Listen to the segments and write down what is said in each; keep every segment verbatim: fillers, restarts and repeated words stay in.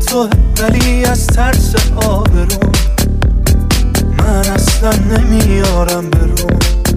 تو ولی از ترس آبرو من اصلا نمیارم برو.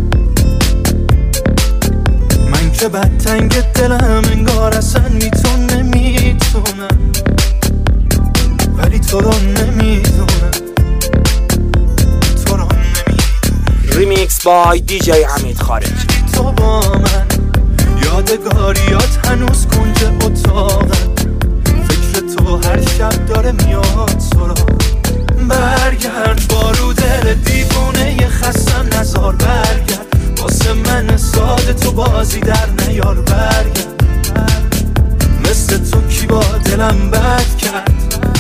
من که بدتنگ دلم انگار اصلا بی تو نمیتونم، ولی تو رو نمیدونم، تو رو نمیدونم. ریمیکس بای دی جی حمید خارجی. تو با من یادگاریات هنوز کنج اتاقم، فکر تو هر شب داره میاد سراغ. برگرد بارو دل دیوونه ی خستم نزار، برگرد واسه من ساده تو بازی در نیار. برگرد مثل تو کی با دلم بد کرد.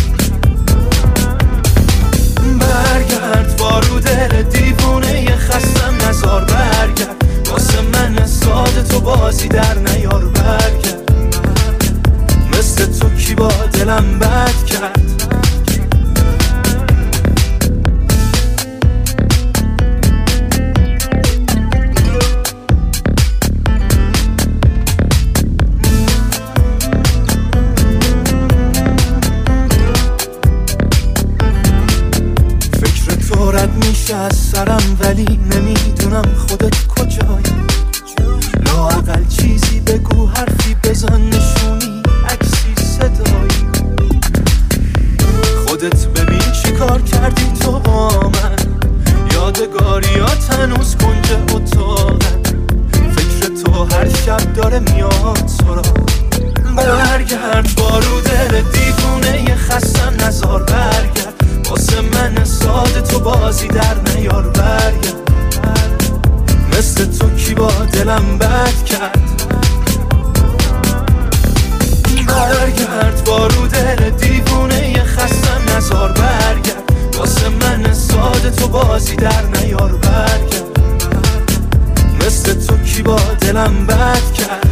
برگرد بارو دل دیوونه ی خستم نزار، برگرد واسه من ساده تو بازی در نیار. برگرد مثل تو کی با دلم بد کرد. رد میشه از سرم ولی نمیدونم خودت کجایی. لااقل چیزی بگو، حرفی بزن، نشونی، عکسی، صدایی. خودت ببین چی کار کردی تو با من، یادگاریات هنوز کنج اتاقم، فکر تو هر شب داره میاد سراغ. برگرد بارو دل دیوونه ی خستم نزار، برگرد واسه من ساده تو بازی در نیار. برگرد مثل تو کی با دلم بد کرد. برگرد بارو دل دیوونه ی خستم نزار، برگرد واسه من ساده تو بازی در نیار. برگرد مثل تو کی با دلم بد کرد.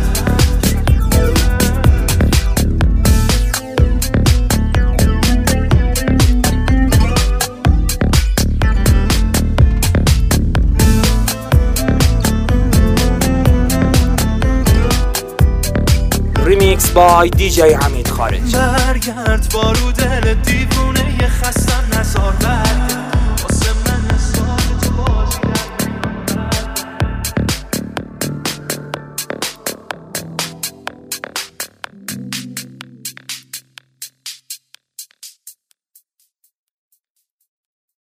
ریمیکس بای دی جی حمید خارجی. برگرد بارو دل دیوونه